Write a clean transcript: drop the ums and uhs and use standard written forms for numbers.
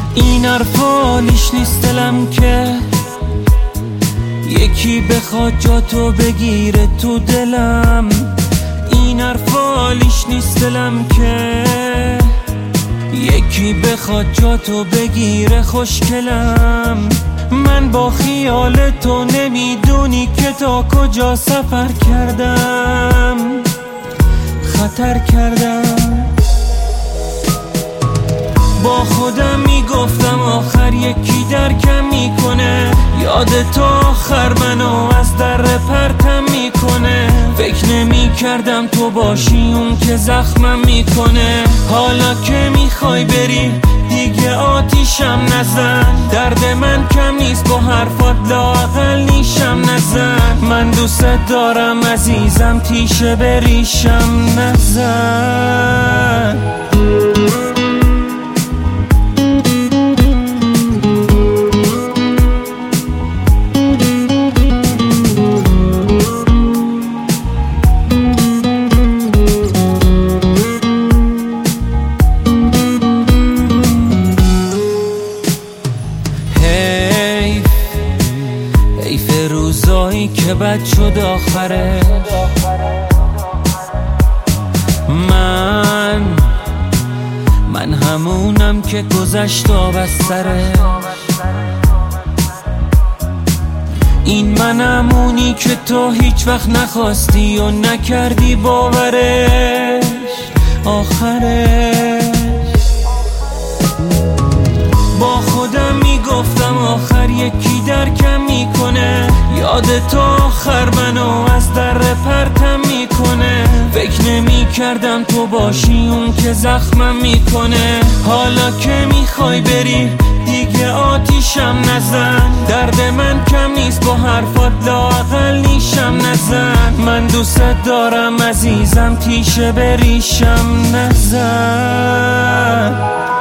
این حرفالیش نیست دلم که یکی بخواد جاتو بگیره تو دلم. این حرفالیش نیست دلم که یکی بخواد جاتو بگیره خوشگلم. من با خیال تو نمیدونی که تا کجا سفر کردم، خطر کردم. با خودم میگفتم آخر یکی درکم میکنه، یاد تو آخر منو از در پرتم میکنه. فکر نمیکردم تو باشی اون که زخمم میکنه. حالا که میخوای بری دیگه آتیشم نزن، درد من کم نیست با حرفات لااقل نیشم نزن. من دوست دارم عزیزم تیشه بریشم نزن. حیف روزایی که بد شد آخره. من همونم که گذشت و بستره. این من همونی که تو هیچ وقت نخواستی و نکردی باورش آخرش. با خودم میگفتم آخر یکی درکم میکنه، یاد تو آخر منو از در پرتم میکنه. فکر نمیکردم تو باشی اون که زخمم میکنه. حالا که میخوای بری دیگه آتیشم نزن، درد من کم نیست با حرفات لااقل نیشم نزن. من دوست دارم عزیزم تیشه بریشم نزن.